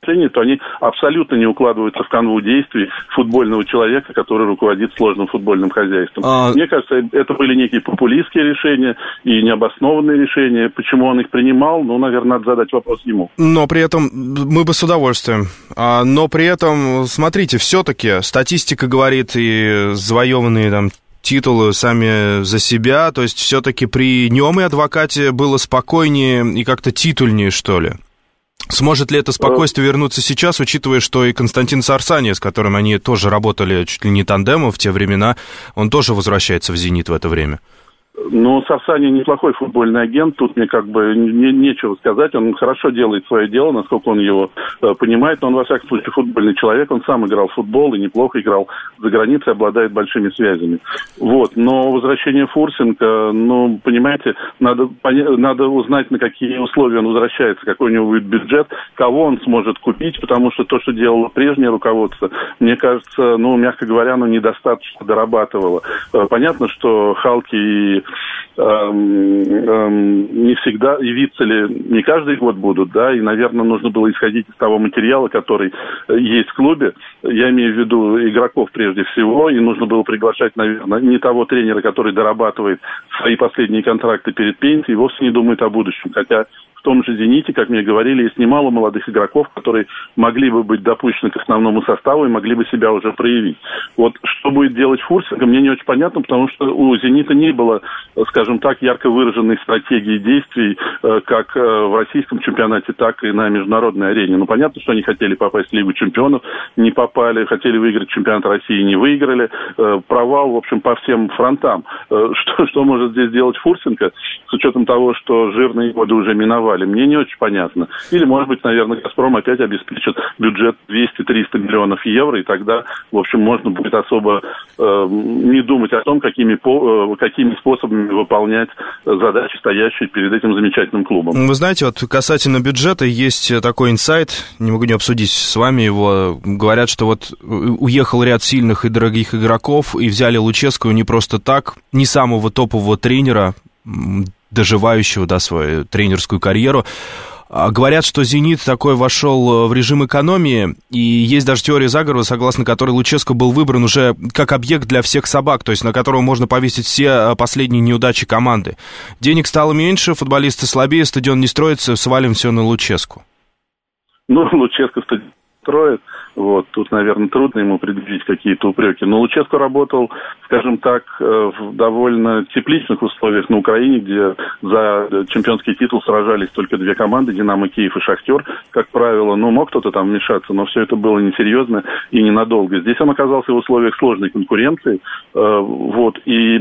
отношении, то они абсолютно не укладываются в канву действий футбольного человека, который руководит сложным футбольным хозяйством. А... Мне кажется, это были некие популистские решения и необоснованные решения. Почему он их принимал, ну, наверное, надо задать вопрос ему. Но при этом мы бы с удовольствием. А, но при этом, смотрите, все-таки статистика говорит, и завоеванные там титулы сами за себя, то есть все-таки при нем и адвокате было спокойнее и как-то титульнее, что ли? Сможет ли это спокойствие вернуться сейчас, учитывая, что и Константин Сарсания, с которым они тоже работали чуть ли не тандемом в те времена, он тоже возвращается в «Зенит» в это время? Ну, Сарсания неплохой футбольный агент, тут мне как бы не, нечего сказать, он хорошо делает свое дело, насколько он его э, понимает, но он, во всяком случае, футбольный человек, он сам играл в футбол и неплохо играл за границей, обладает большими связями. Вот, но возвращение Фурсенко, ну, понимаете, надо, надо узнать, на какие условия он возвращается, какой у него будет бюджет, кого он сможет купить, потому что то, что делало прежнее руководство, мне кажется, ну, мягко говоря, оно недостаточно дорабатывало. Понятно, что Халки и Эм, эм, не всегда, и Вицели не каждый год будут, да, и, наверное, нужно было исходить из того материала, который есть в клубе. Я имею в виду игроков прежде всего, и нужно было приглашать, наверное, не того тренера, который дорабатывает свои последние контракты перед пенсией, и вовсе не думает о будущем, хотя в том же «Зените», как мне говорили, есть немало молодых игроков, которые могли бы быть допущены к основному составу и могли бы себя уже проявить. Вот что будет делать Фурсенко, мне не очень понятно, потому что у «Зенита» не было, скажем так, ярко выраженной стратегии действий, как в российском чемпионате, так и на международной арене. Ну, понятно, что они хотели попасть в Лигу чемпионов, не попали, хотели выиграть чемпионат России, не выиграли. Провал, в общем, по всем фронтам. Что, что может здесь делать Фурсенко, с учетом того, что жирные годы уже миновали? Мне не очень понятно. Или, может быть, наверное, «Газпром» опять обеспечит бюджет двести-триста миллионов евро, и тогда, в общем, можно будет особо э, не думать о том, какими, по, э, какими способами выполнять задачи, стоящие перед этим замечательным клубом. Вы знаете, вот касательно бюджета есть такой инсайт, не могу не обсудить с вами его. Говорят, что вот уехал ряд сильных и дорогих игроков, и взяли Луческу не просто так, не самого топового тренера, доживающего, да, свою тренерскую карьеру. Говорят, что «Зенит» такой вошел в режим экономии, и есть даже теория заговора, согласно которой Луческу был выбран уже как объект для всех собак, то есть на которого можно повесить все последние неудачи команды. Денег стало меньше, футболисты слабее, стадион не строится, свалим все на Луческу. Ну, Луческу стадион строит. Вот, тут, наверное, трудно ему предъявить какие-то упреки. Но Луческу работал, скажем так, в довольно тепличных условиях на Украине, где за чемпионский титул сражались только две команды, «Динамо Киев» и «Шахтер», как правило. Ну, мог кто-то там вмешаться, но все это было несерьезно и ненадолго. Здесь он оказался в условиях сложной конкуренции. Вот, и...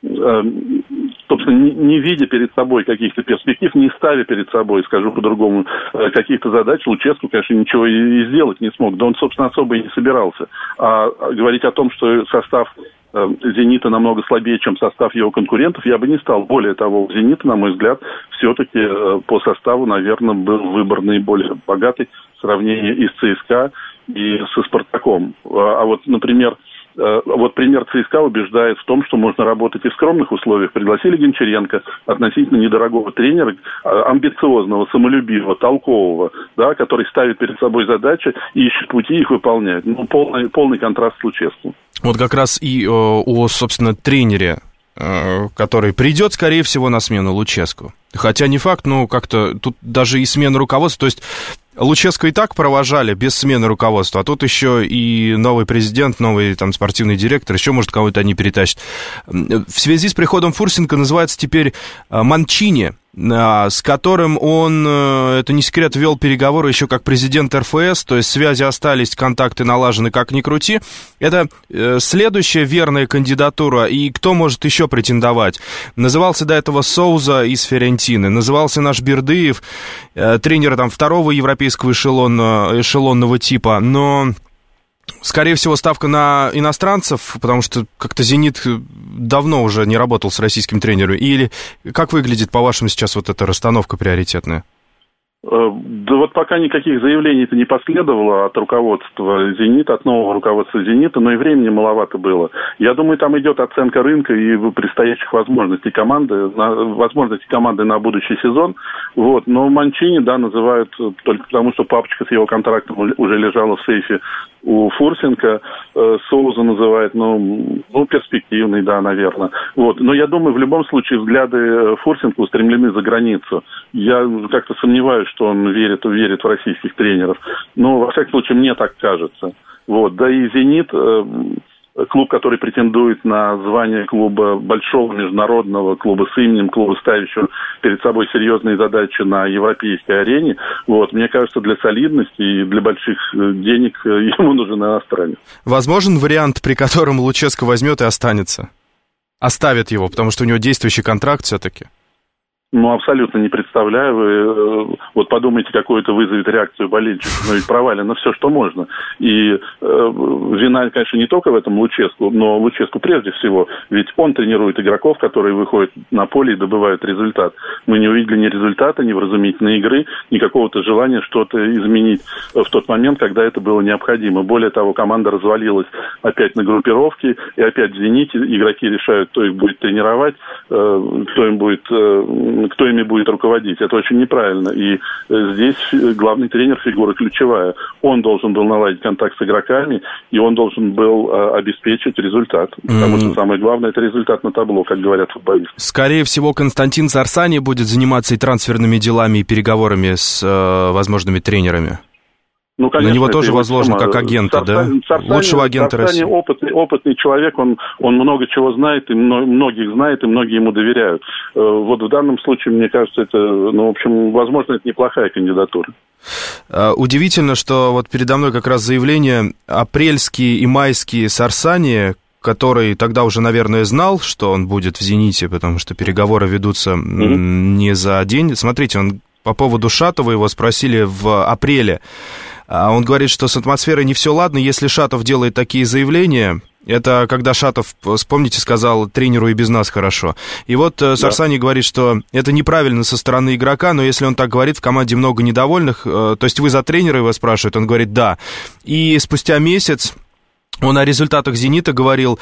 собственно, не, не видя перед собой каких-то перспектив, не ставя перед собой, скажу по-другому, каких-то задач, Луческу, конечно, ничего и, и сделать не смог. Да он, собственно, особо и не собирался. А говорить о том, что состав э, «Зенита» намного слабее, чем состав его конкурентов, я бы не стал. Более того, у «Зенита», на мой взгляд, все-таки э, по составу, наверное, был выбор наиболее богатый в сравнении и с ЦСКА, и со «Спартаком». А, а вот, например, Вот пример ЦСКА убеждает в том, что можно работать и в скромных условиях. Пригласили Гончаренко, относительно недорогого тренера, амбициозного, самолюбивого, толкового, да, который ставит перед собой задачи и ищет пути их выполнять. Ну, полный, полный контраст с Луческу. Вот как раз и э, о, собственно, тренере, э, который придет, скорее всего, на смену Луческу. Хотя не факт, но как-то тут даже и смена руководства, то есть Луческу и так провожали без смены руководства, а тут еще и новый президент, новый там спортивный директор, еще, может, кого-то они перетащат. В связи с приходом Фурсенко называется теперь Манчини, с которым он, это не секрет, вел переговоры еще как президент эр эф эс, то есть связи остались, контакты налажены, как ни крути. Это следующая верная кандидатура, и кто может еще претендовать? Назывался до этого Соуза из Фиорентины, назывался наш Бердыев, тренер там второго европейского эшелона, эшелонного типа, но... Скорее всего, ставка на иностранцев, потому что как-то «Зенит» давно уже не работал с российским тренером. Или как выглядит, по-вашему, сейчас вот эта расстановка приоритетная? Да вот пока никаких заявлений-то не последовало от руководства «Зенита», от нового руководства «Зенита», но и времени маловато было. Я думаю, там идет оценка рынка и предстоящих возможностей команды, на, возможностей команды на будущий сезон. Вот. Но Манчини, да, называют только потому, что папочка с его контрактом уже лежала в сейфе у Фурсенко. Соуза называет, ну, ну, перспективный, да, наверное. Вот. Но я думаю, в любом случае взгляды Фурсенко устремлены за границу. Я как-то сомневаюсь, что он верит, верит в российских тренеров. Но, во всяком случае, мне так кажется. Вот. Да и «Зенит», клуб, который претендует на звание клуба большого международного, клуба с именем, клуба, ставящего перед собой серьезные задачи на европейской арене, вот, мне кажется, для солидности и для больших денег ему нужен иностранец. Возможен вариант, при котором Луческо возьмет и останется? Оставит его, потому что у него действующий контракт все-таки. Ну, абсолютно не представляю. Вы, вот подумайте, какую это вызовет реакцию болельщиков. Но ведь провалено все, что можно. И э, вина, конечно, не только в этом Луческу, но Луческу прежде всего. Ведь он тренирует игроков, которые выходят на поле и добывают результат. Мы не увидели ни результата, ни вразумительной игры, ни какого-то желания что-то изменить в тот момент, когда это было необходимо. Более того, команда развалилась опять на группировке, и опять в «Зените» игроки решают, кто их будет тренировать, э, кто им будет... Э, кто ими будет руководить. Это очень неправильно. И здесь главный тренер — фигура ключевая. Он должен был наладить контакт с игроками, и он должен был а, обеспечить результат. Потому mm. что самое главное — это результат на табло, как говорят футболисты. Скорее всего, Константин Сарсани будет заниматься и трансферными делами, и переговорами с э, возможными тренерами. Ну, конечно, на него тоже возложено сама. как агента, Сарсани, да? Сарсани, Лучшего агента Сарсани России. Опытный, опытный человек, он, он много чего знает, и многих знает, и многие ему доверяют. Вот в данном случае, мне кажется, это, ну, в общем, возможно, это неплохая кандидатура. Удивительно, что вот передо мной как раз заявление апрельские и майские Сарсани, который тогда уже, наверное, знал, что он будет в «Зените», потому что переговоры ведутся mm-hmm. не за день. Смотрите, он по поводу Шатова, его спросили в апреле. Он говорит, что с атмосферой не все ладно. Если Шатов делает такие заявления, это когда Шатов, вспомните, сказал тренеру и без нас хорошо. И вот да. Сарсани говорит, что это неправильно со стороны игрока, но если он так говорит, в команде много недовольных. То есть вы за тренера его спрашивают? Он говорит, да. И спустя месяц он о результатах «Зенита» говорил,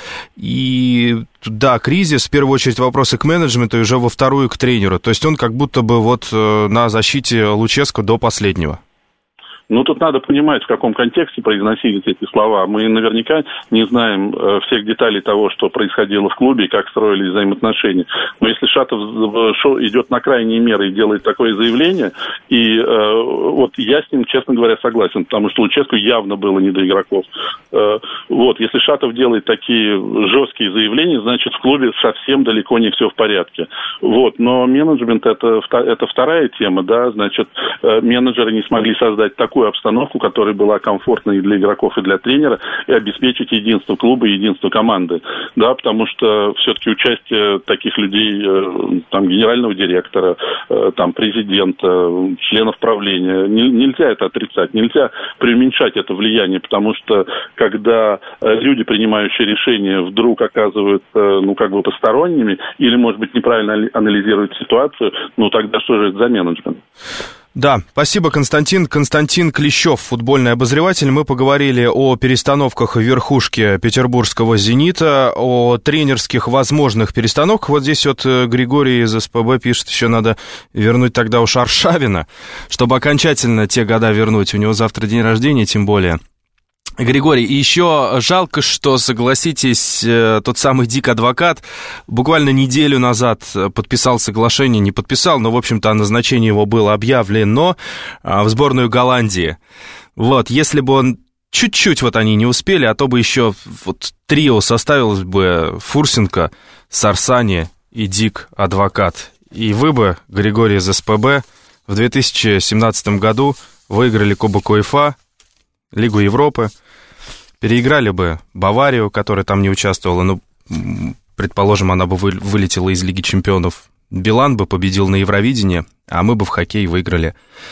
и да, кризис, в первую очередь вопросы к менеджменту, и уже во вторую к тренеру. То есть он как будто бы вот на защите Луческо до последнего. Ну, тут надо понимать, в каком контексте произносились эти слова. Мы наверняка не знаем э, всех деталей того, что происходило в клубе и как строились взаимоотношения. Но если Шатов шо, идет на крайние меры и делает такое заявление, и э, вот я с ним, честно говоря, согласен, потому что Луческу явно было не до игроков. Э, вот, если Шатов делает такие жесткие заявления, значит, в клубе совсем далеко не все в порядке. Вот, но менеджмент это, это вторая тема, да, значит, э, менеджеры не смогли создать такую обстановку, которая была комфортной и для игроков, и для тренера, и обеспечить единство клуба и единство команды. Да, потому что все-таки участие таких людей, там, генерального директора, там, президента, членов правления, не, нельзя это отрицать, нельзя преуменьшать это влияние, потому что когда люди, принимающие решения, вдруг оказываются, ну, как бы посторонними, или, может быть, неправильно анализируют ситуацию, ну, тогда что же это за менеджмент? Да, спасибо, Константин. Константин Клещев, футбольный обозреватель. Мы поговорили о перестановках в верхушке петербургского «Зенита», о тренерских возможных перестановках. Вот здесь вот Григорий из СПБ пишет, еще надо вернуть тогда уж Аршавина, чтобы окончательно те года вернуть. У него завтра день рождения, тем более. Григорий, и еще жалко, что, согласитесь, тот самый Дик Адвокат буквально неделю назад подписал соглашение, не подписал, но, в общем-то, о назначении его было объявлено в сборную Голландии. Вот, если бы он чуть-чуть вот они не успели, а то бы еще вот трио составилось бы: Фурсенко, Сарсани и Дик Адвокат. И вы бы, Григорий из СПБ, в две тысячи семнадцатом году выиграли Кубок УЕФА, Лигу Европы, переиграли бы Баварию, которая там не участвовала, ну, предположим, она бы вылетела из Лиги Чемпионов. Билан бы победил на Евровидении, а мы бы в хоккей выиграли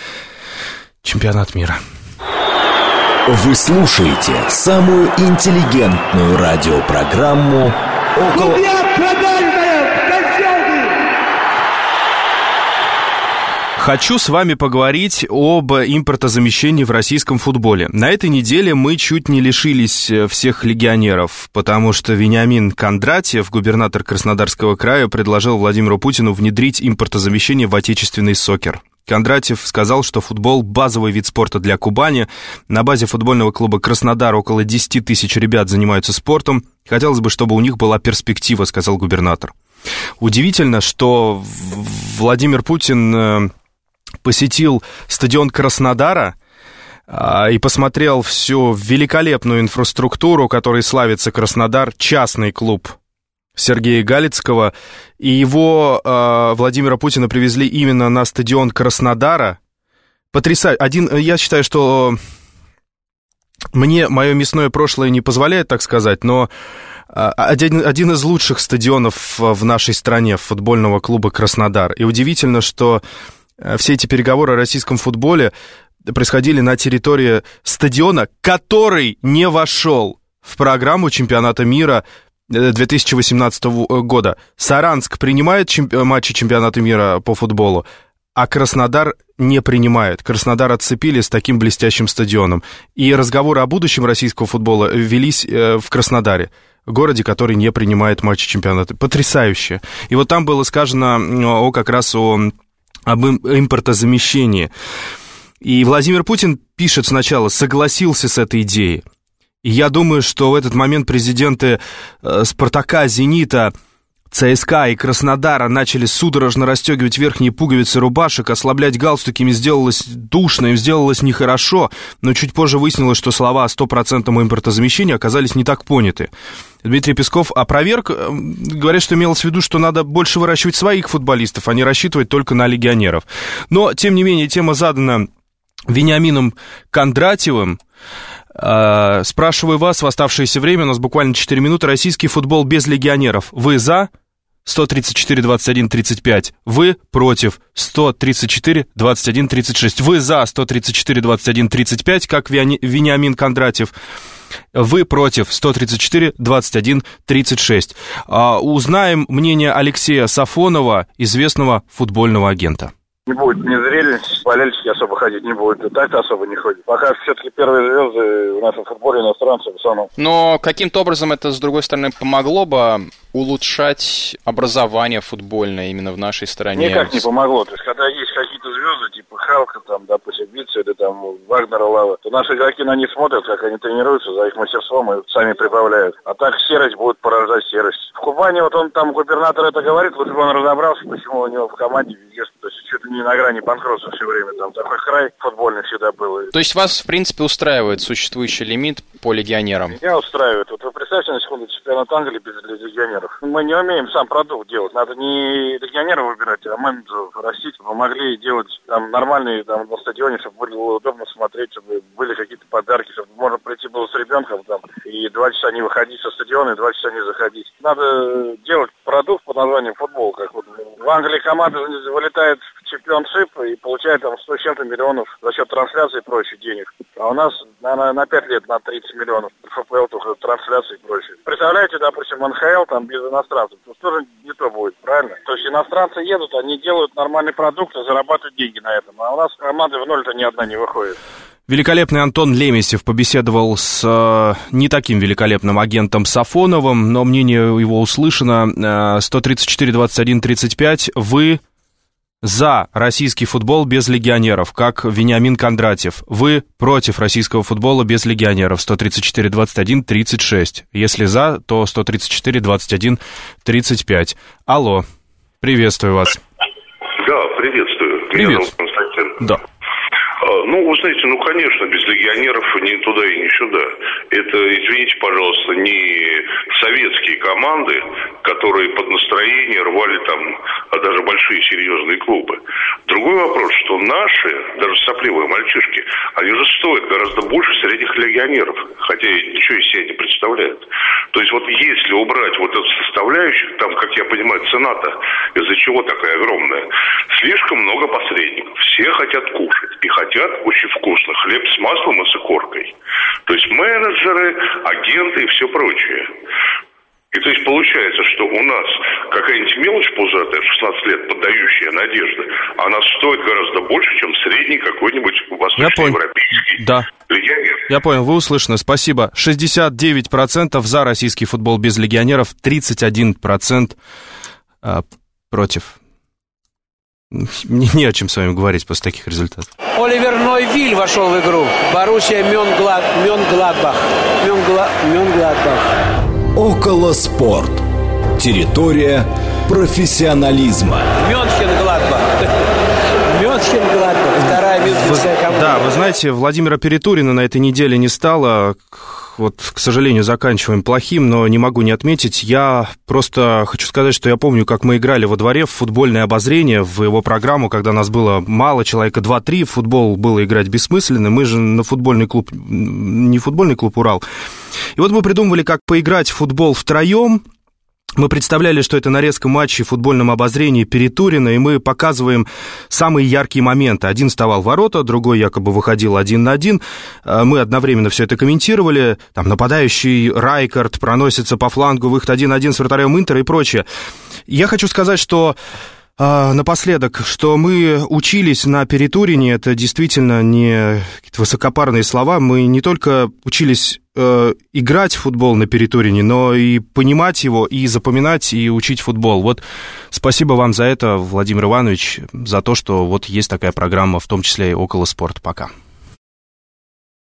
чемпионат мира. Вы слушаете самую интеллигентную радиопрограмму «Около...» Хочу с вами поговорить об импортозамещении в российском футболе. На этой неделе мы чуть не лишились всех легионеров, потому что Вениамин Кондратьев, губернатор Краснодарского края, предложил Владимиру Путину внедрить импортозамещение в отечественный сокер. Кондратьев сказал, что футбол – базовый вид спорта для Кубани. На базе футбольного клуба «Краснодар» около десять тысяч ребят занимаются спортом. Хотелось бы, чтобы у них была перспектива, сказал губернатор. Удивительно, что Владимир Путин посетил стадион Краснодара и посмотрел всю великолепную инфраструктуру, которой славится Краснодар, частный клуб Сергея Галицкого, и его, э, Владимира Путина, привезли именно на стадион Краснодара. Потрясающе. Один, я считаю, что мне мое мясное прошлое не позволяет так сказать, но один, один из лучших стадионов в нашей стране, футбольного клуба «Краснодар». И удивительно, что все эти переговоры о российском футболе происходили на территории стадиона, который не вошел в программу чемпионата мира две тысячи восемнадцатого года. Саранск принимает чемпи- матчи чемпионата мира по футболу, а Краснодар не принимает. Краснодар отцепили с таким блестящим стадионом. И разговоры о будущем российского футбола велись э, в Краснодаре, городе, который не принимает матчи чемпионата. Потрясающе. И вот там было сказано о, как раз о, об импортозамещении. И Владимир Путин пишет сначала, согласился с этой идеей. И я думаю, что в этот момент президенты э, «Спартака», «Зенита», ЦСКА и Краснодара начали судорожно расстегивать верхние пуговицы рубашек, ослаблять галстуки, им сделалось душно, им сделалось нехорошо, но чуть позже выяснилось, что слова о стопроцентном импортозамещении оказались не так поняты. Дмитрий Песков опроверг, говорят, что имелось в виду, что надо больше выращивать своих футболистов, а не рассчитывать только на легионеров. Но, тем не менее, тема задана Вениамином Кондратьевым. Спрашиваю вас в оставшееся время, у нас буквально четыре минуты. Российский футбол без легионеров. Вы за? сто тридцать четыре двадцать один тридцать пять. Вы против? сто тридцать четыре двадцать один тридцать шесть. Вы за? сто тридцать четыре двадцать один тридцать пять, как Вениамин Кондратьев. Вы против? сто тридцать четыре двадцать один тридцать шесть. Узнаем мнение Алексея Сафонова, известного футбольного агента. Не будет ни зрелищ, болельщики особо ходить не будут, и так-то особо не ходят. Пока все-таки первые звезды в нашем футболе иностранцы в основном. Но каким-то образом это, с другой стороны, помогло бы улучшать образование футбольное именно в нашей стране? Никак не помогло. То есть, когда есть какие-то звезды, типа Халка, там, допустим, Вице, или там Вагнера, Лава, то наши игроки на них смотрят, как они тренируются, за их мастерством и сами прибавляют. А так серость будет порождать серость. В Кубани, вот он там, губернатор это говорит, лучше бы он разобрался, почему у него в команде везде, то есть, что-то не на грани банкротства все время, там такой край футбольный всегда был. То есть вас, в принципе, устраивает существующий лимит по легионерам? Меня устраивает. Вот вы представьте, на секунду, чемпионат Англии без легионеров. Мы не умеем сам продукт делать. Надо не легионеров выбирать, а менеджеров растить. Мы могли делать там нормальные там на стадионе, чтобы было удобно смотреть, чтобы были какие-то подарки, чтобы можно прийти было с ребенком там и два часа не выходить со стадиона, и два часа не заходить. Надо делать продукт под названием футбол. Как вот в Англии команда вылетает в чемпионшип и получает там сто с чем-то миллионов за счет трансляции и прочих денег. А у нас на, на пять лет на тридцать миллионов ФПЛ только трансляции и прочее. Представляете, допустим, эн ха эл там без иностранцев, то тоже не то будет, правильно? То есть иностранцы едут, они делают нормальный продукт и зарабатывают деньги на этом. А у нас команды в ноль-то ни одна не выходит. Великолепный Антон Лемесев побеседовал с э, не таким великолепным агентом Сафоновым, но мнение его услышано. сто тридцать четыре двадцать один тридцать пять. Вы за российский футбол без легионеров, как Вениамин Кондратьев. Вы против российского футбола без легионеров. сто тридцать четыре двадцать один тридцать шесть. Если за, то сто тридцать четыре двадцать один тридцать пять. Алло, приветствую вас. Да, приветствую. Привет. Меня зовут Константин. Да. Ну, вы знаете, ну, конечно, без легионеров ни туда и ни сюда. Это, извините, пожалуйста, не советские команды, которые под настроение рвали там, а даже большие серьезные клубы. Другой вопрос, что наши, даже сопливые мальчишки, они же стоят гораздо больше средних легионеров, хотя ничего из себя не представляют. То есть вот если убрать вот эту составляющую, там, как я понимаю, цена-то из-за чего такая огромная? Слишком много посредников. Все хотят кушать. И хотят очень вкусно. Хлеб с маслом и с икоркой. То есть менеджеры, агенты и все прочее. И то есть получается, что у нас какая-нибудь мелочь пузатая, шестнадцать лет, поддающая надежды, она стоит гораздо больше, чем средний какой-нибудь восточноевропейский да. легионер. Я понял, вы услышаны, спасибо. шестьдесят девять процентов за российский футбол без легионеров, тридцать один процент а, против. Мне не о чем с вами говорить после таких результатов. Оливер Нойвиль вошел в игру. Боруссия Мёнгла... Мёнгладбах. Мёнгла... Мёнгладбах. Около спорт. Территория профессионализма. Мюнхен-Гладбах. Мюнхен-Гладбах. Вторая мюнхенская команда. Да, вы знаете, Владимира Перетурина на этой неделе не стало. Вот, к сожалению, заканчиваем плохим, но не могу не отметить. Я просто хочу сказать, что я помню, как мы играли во дворе в футбольное обозрение, в его программу, когда нас было мало, человека два-три, в футбол было играть бессмысленно. Мы же на футбольный клуб, не футбольный клуб «Урал». И вот мы придумывали, как поиграть в футбол втроем. Мы представляли, что это нарезка матчей в футбольном обозрении Перетурина, и мы показываем самые яркие моменты. Один вставал в ворота, другой якобы выходил один на один. Мы одновременно все это комментировали. Там нападающий Райкард проносится по флангу, выход один на один с вратарем Интера и прочее. Я хочу сказать, что... Напоследок, что мы учились на Перетурине, это действительно не какие-то высокопарные слова, мы не только учились э, играть в футбол на Перетурине, но и понимать его, и запоминать, и учить футбол. Вот спасибо вам за это, Владимир Иванович, за то, что вот есть такая программа, в том числе и «Около спорта». Пока.